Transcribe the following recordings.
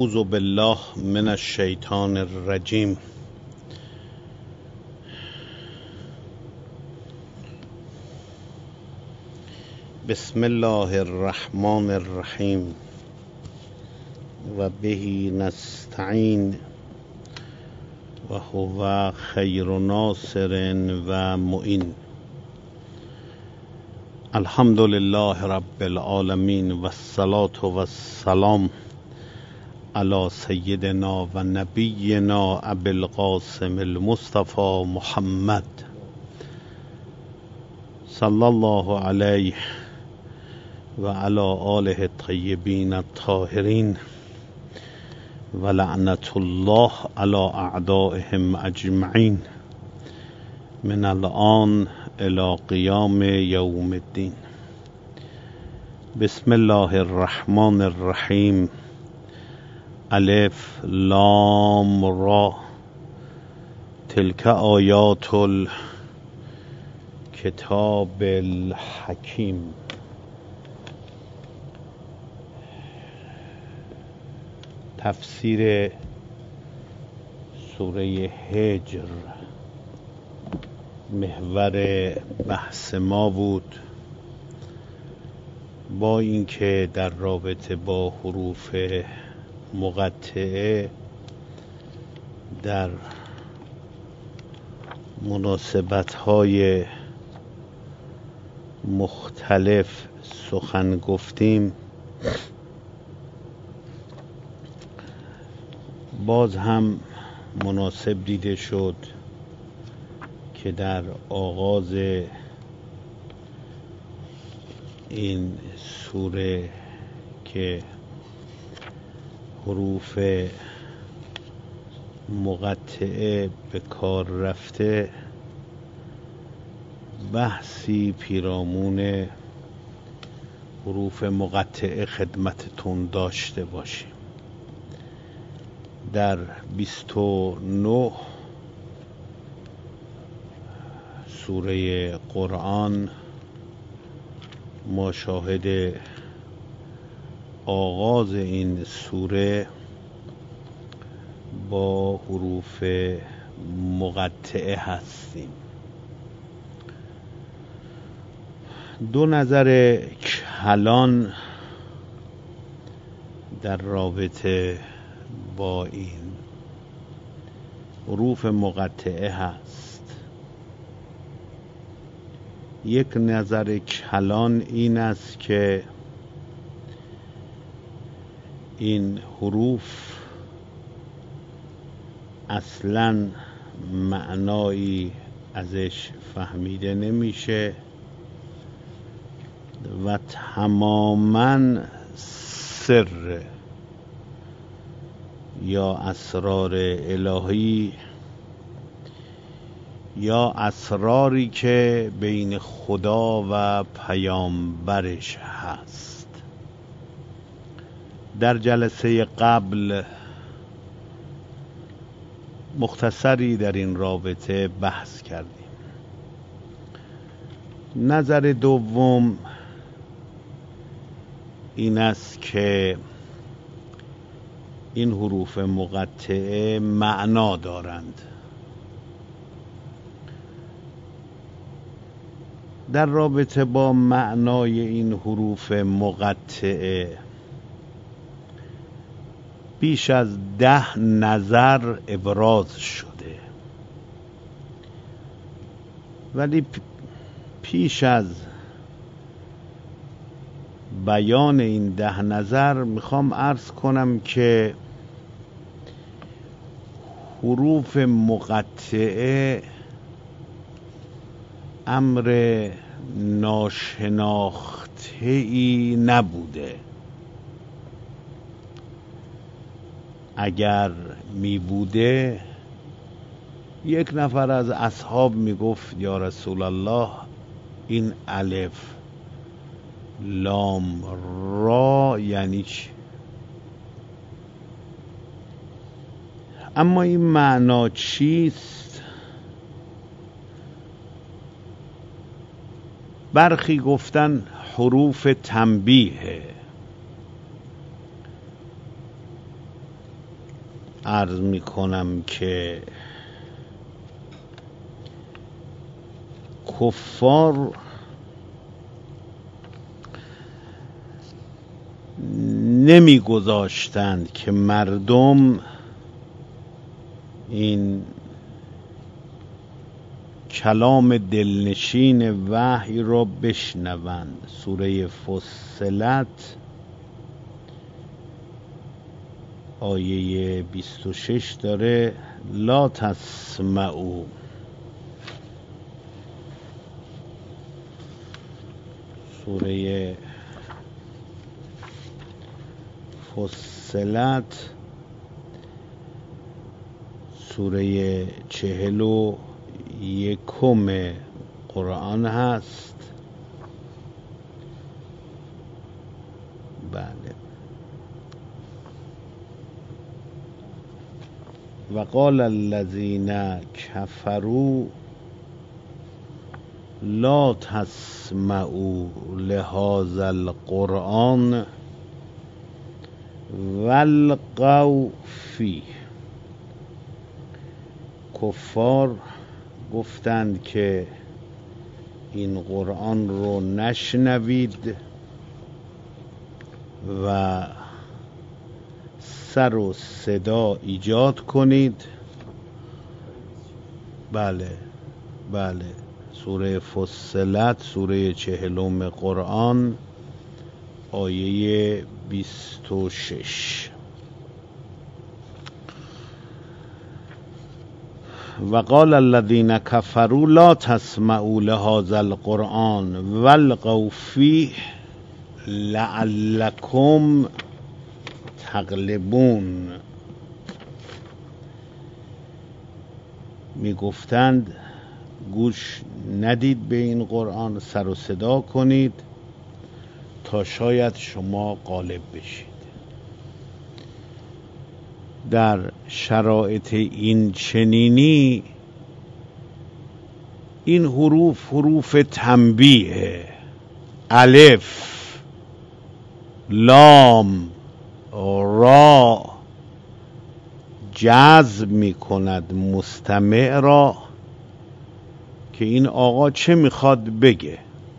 اعوذ بالله من الشیطان الرجیم. بسم الله الرحمن الرحیم و به نستعین و هو خیر ناصر و معین. الحمد لله رب العالمین و الصلاة و السلام علی سیدنا و نبینا ابی القاسم المصطفى محمد صلی الله علیه و علی آله الطیبین الطاهرین و لعنت الله علی اعدائهم اجمعین من الان الی قیام یوم الدین. بسم الله الرحمن الرحیم. الف لام را تلک آیات الکتاب الحکیم. تفسیر سوره هجر محور بحث ما بود، با اینکه در رابطه با حروف مقطعه در مناسبت‌های مختلف سخن گفتیم، باز هم مناسب دیده شد که در آغاز این سوره که حروف مقطعه به کار رفته، بحثی پیرامون حروف مقطعه خدمتتون داشته باشیم. در 29 سوره قرآن ما شاهد آغاز این سوره با حروف مقطعه هستیم. دو نظر کلان در رابطه با این حروف مقطعه هست. یک نظر کلان این است که این حروف اصلاً معنایی ازش فهمیده نمیشه و تماماً سر یا اسرار الهی یا اسراری که بین خدا و پیامبرش هست. در جلسه قبل مختصری در این رابطه بحث کردیم. نظر دوم این است که این حروف مقطعه معنا دارند. در رابطه با معنای این حروف مقطعه بیش از 10 نظر ابراز شده، ولی پیش از بیان این 10 نظر میخوام عرض کنم که حروف مقطعه امر ناشناخته‌ای نبوده. اگر می بوده یک نفر از اصحاب می گفت یا رسول الله این الف لام را یعنی چی؟ اما این معنا چیست؟ برخی گفتن حروف تنبیه، عرض می کنم که کفار نمی گذاشتند که مردم این کلام دلنشین وحی را بشنوند. سوره فصلت آیه 26 داره لا تسمعوا. سوره فصلت سوره 41 قرآن هست. بله. و قال الذین کفروا لا تسمعوا لهذا القرآن والغوا فیه. کفار گفتند که این قرآن رو نشنوید و سر و صدا ایجاد کنید. بله بله، سوره فصلت سوره 40 قرآن آیه 26. و قال الذین کفروا لا تسمعوا لهذا القرآن والغوا فیه لعلکم تغلبون. می گفتند گوش ندید به این قرآن، سر و صدا کنید تا شاید شما غالب بشید. در شرایط این چنینی این حروف تنبیه، الف لام را جذب می کند مستمع را که این آقا چه میخواد بگه.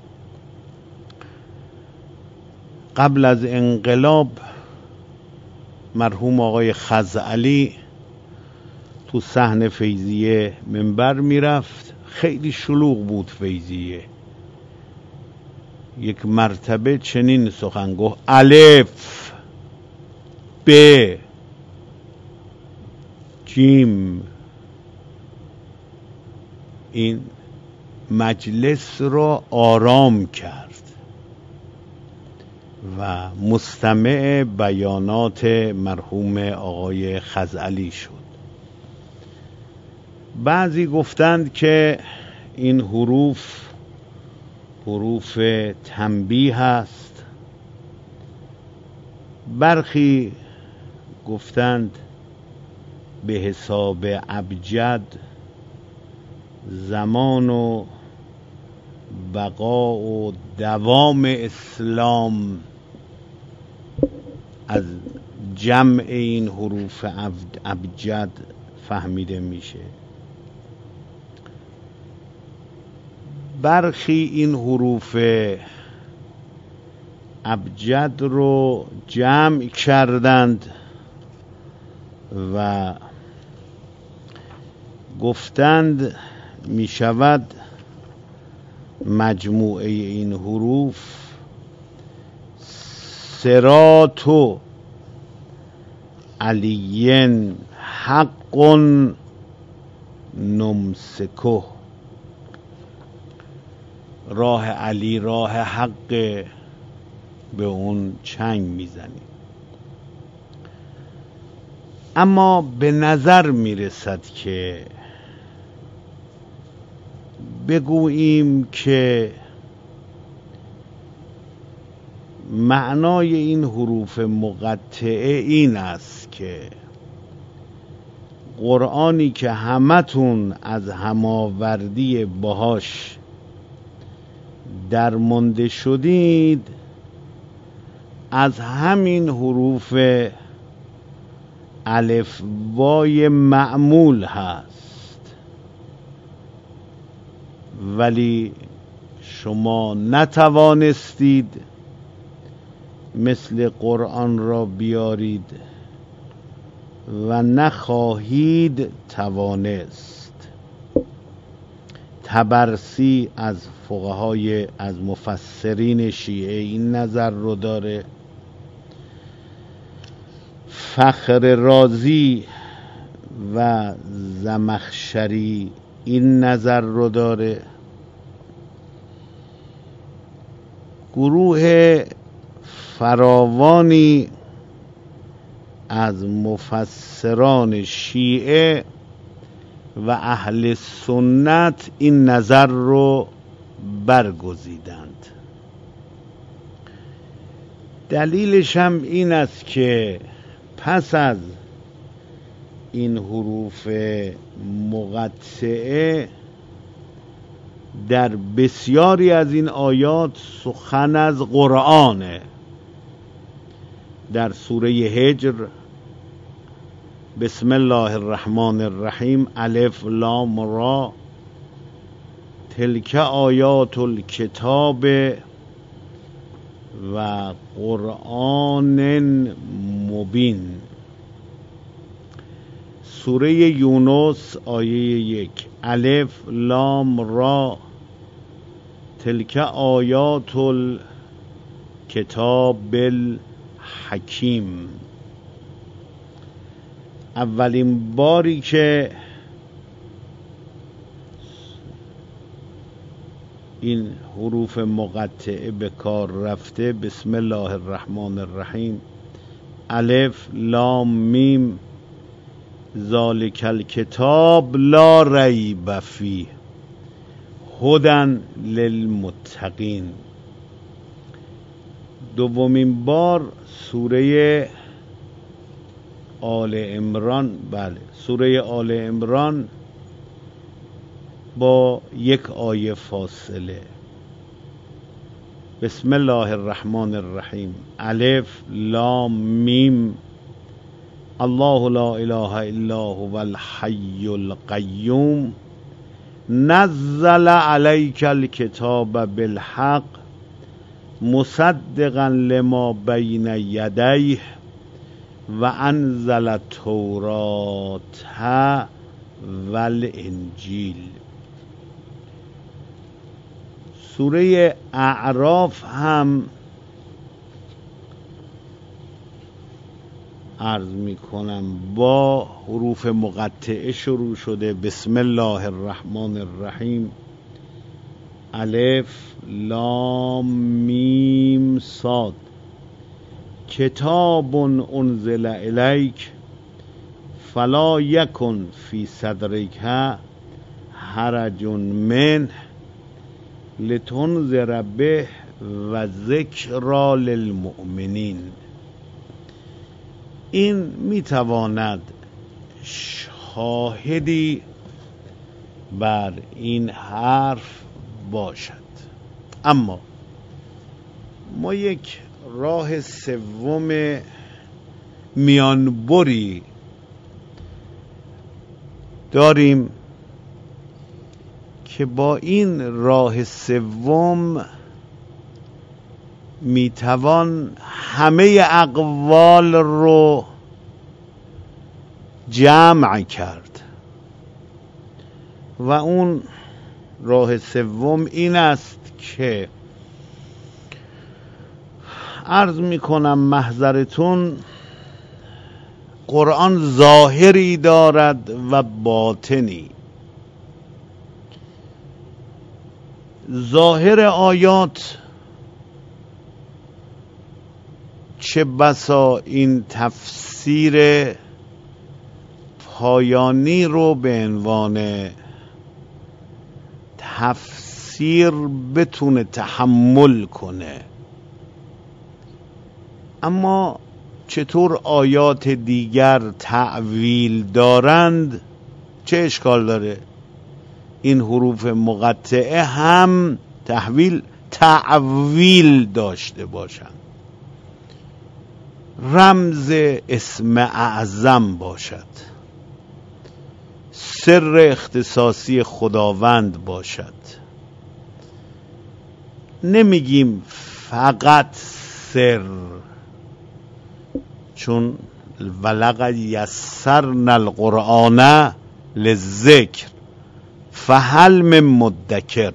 قبل از انقلاب مرحوم آقای خزعلی تو صحن فیضیه منبر میرفت، خیلی شلوغ بود فیضیه. یک مرتبه چنین سخن گفت الف ب جیم. این مجلس را آرام کرد و مستمع بیانات مرحوم آقای خزعلی شد. بعضی گفتند که این حروف تنبیه هست، برخی گفتند به حساب ابجد زمان و بقا و دوام اسلام از جمع این حروف ابجد فهمیده میشه. برخی این حروف ابجد رو جمع کردند و گفتند می شود مجموعه این حروف صراط علی حق نمسکه. راه علی راه حق، به اون چنگ میزنیم. اما به نظر میرسد که بگوییم که معنای این حروف مقطعه این است که قرآنی که همتون از هماوردی باهاش درمانده شدید از همین حروف الفبای معمول هست، ولی شما نتوانستید مثل قرآن را بیارید و نخواهید توانست. طبرسی از فقهای از مفسرین شیعه این نظر رو داره، فخر رازی و زمخشری این نظر رو داره. گروه فراوانی از مفسران شیعه و اهل سنت این نظر رو برگزیدند. دلیلش هم این است که پس از این حروف مقطعه در بسیاری از این آیات سخن از قرآنه. در سوره هجر بسم الله الرحمن الرحیم الف لام را تلک آیات الکتاب و قرآن مبین. سوره یونس آیه 1 الف لام را تلک آیات الکتاب الحکیم. اولین باری که این حروف مقطعه به کار رفته بسم الله الرحمن الرحیم الف لام میم ذالک الکتاب لا ریب فیه هدی للمتقین. دومین بار سوره آل عمران، سوره آل عمران با یک آیه فاصله بسم الله الرحمن الرحیم الف لام میم الله لا اله الا هو الحی القیوم نزل علیک الکتاب بالحق مصدقا لما بین یدیه و انزل التوراة والانجیل. سوره اعراف هم عرض می کنم با حروف مقطعه شروع شده بسم الله الرحمن الرحیم الف لام میم صاد کتاب انزل الیک فلا یکن فی صدرک حرج منه لتنذر به و ذکری للمؤمنین. این میتواند شاهدی بر این حرف باشد. اما ما یک راه سوم میانبری داریم که با این راه سوم میتوان همه اقوال رو جمع کرد و اون راه سوم این است که عرض میکنم محضرتون قرآن ظاهری دارد و باطنی. ظاهر آیات چه بسا این تفسیر پایانی رو به عنوان تفسیر بتونه تحمل کنه، اما چطور آیات دیگر تأویل دارند چه اشکال داره؟ این حروف مقطعه هم تأویل داشته باشند رمز اسم اعظم باشد، سر اختصاصی خداوند باشد. نمیگیم فقط سر، چون ولقد یسرنا القرآن للذکر فهل من مدکر.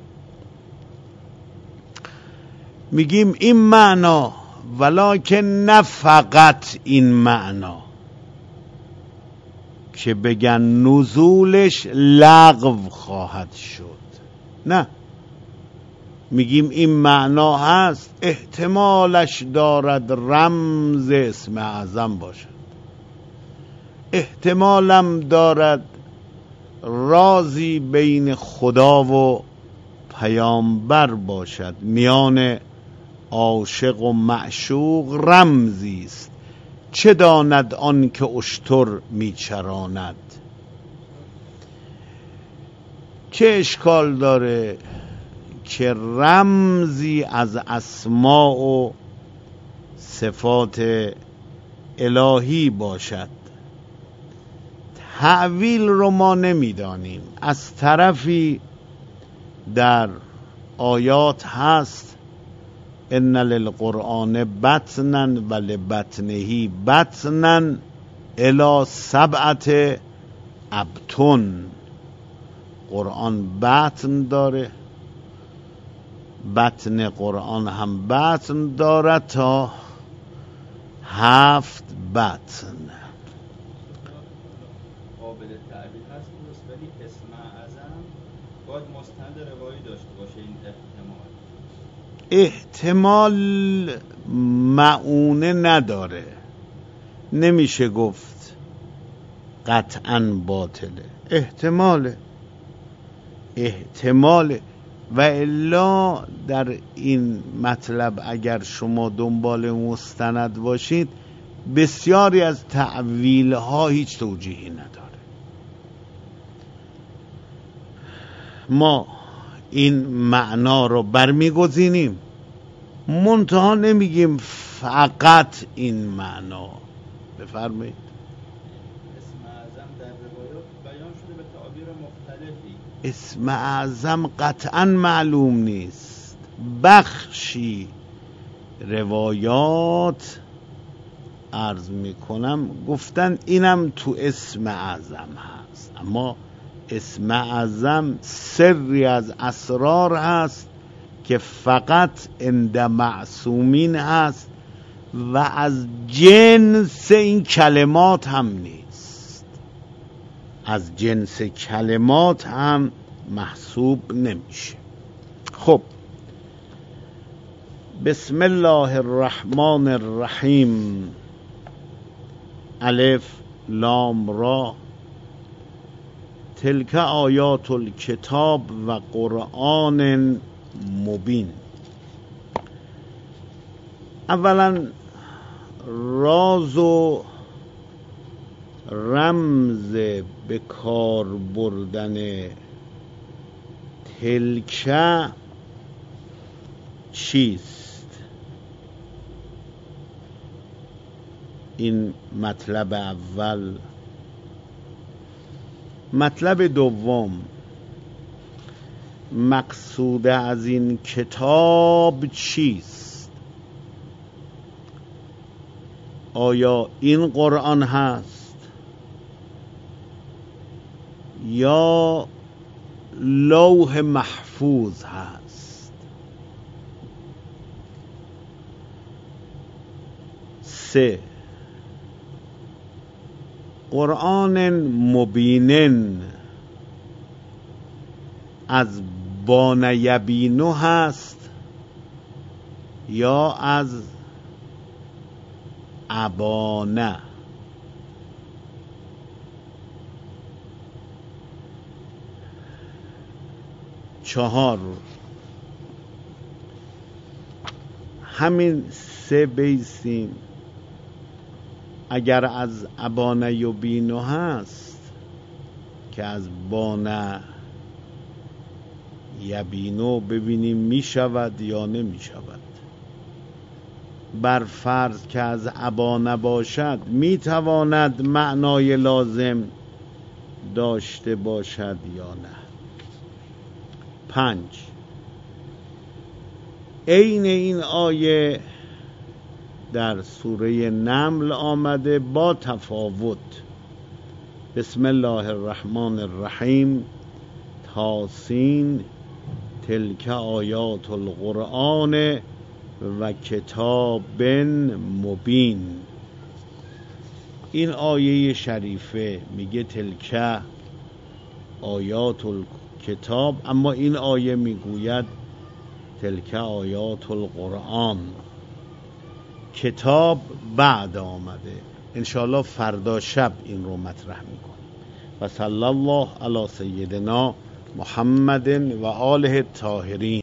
میگیم این معنا، ولکن نه فقط این معنا که بگن نزولش لغو خواهد شد، نه، میگیم این معنا هست، احتمالش دارد رمز اسم اعظم باشد، احتمالم دارد رازی بین خدا و پیامبر باشد، میان عاشق و معشوق رمزی است، چه داند آن که اشتر میچراند. چه اشکال داره که رمزی از اسماء و صفات الهی باشد. تعویل رو ما نمیدانیم. از طرفی در آیات هست ان للقرآن بطنا و لبطنه بطنا الی 7 ابطن. قرآن بطن داره، بطن قرآن هم بطن دارد تا 7 بطن. قابل تعبیر هست ولی اسم اعظم باید مستند روایی داشته باشه. این احتمال معونه نداره، نمیشه گفت قطعاً باطله، احتماله. و الا در این مطلب اگر شما دنبال مستند باشید، بسیاری از تعویل ها هیچ توجیهی نداره. ما این معنا رو برمیگزینیم، منتها نمیگیم فقط این معنا. بفرمایید. اسم اعظم در روایات بیان شده به تعابیر مختلفی. اسم اعظم قطعا معلوم نیست. بخشی روایات عرض میکنم گفتن اینم تو اسم اعظم هست، اما اسم اعظم سری از اسرار هست که فقط عند معصومین هست و از جنس این کلمات هم نیست، از جنس کلمات هم محسوب نمیشه. خب، بسم الله الرحمن الرحیم. الف لام را. تلک آیات الکتاب و قرآن مبین. اولا راز و رمز به کار بردن تلک چیست؟ این مطلب اول. مطلب دوم، مقصود از این کتاب چیست؟ آیا این قرآن هست یا لوح محفوظ هست؟ 3. قرآن مبین از بان یبینو هست یا از ابانه؟ 4. همین 3 بیسیم اگر از ابانه یبینو هست که از بانه یبینو ببینیم می شود یا نمی شود. بر فرض که از ابا نباشد میتواند معنای لازم داشته باشد یا نه. 5. عین این آیه در سوره نمل آمده با تفاوت. بسم الله الرحمن الرحیم تاسین تلک آیات القرآن و کتاب مبین. این آیه شریفه میگه تلک آیات الکتاب، اما این آیه میگوید تلک آیات القرآن. کتاب بعد آمده، انشاءالله فردا شب این رو مطرح میکنم. و صلی الله علی سیدنا محمد و آله الطاهرین.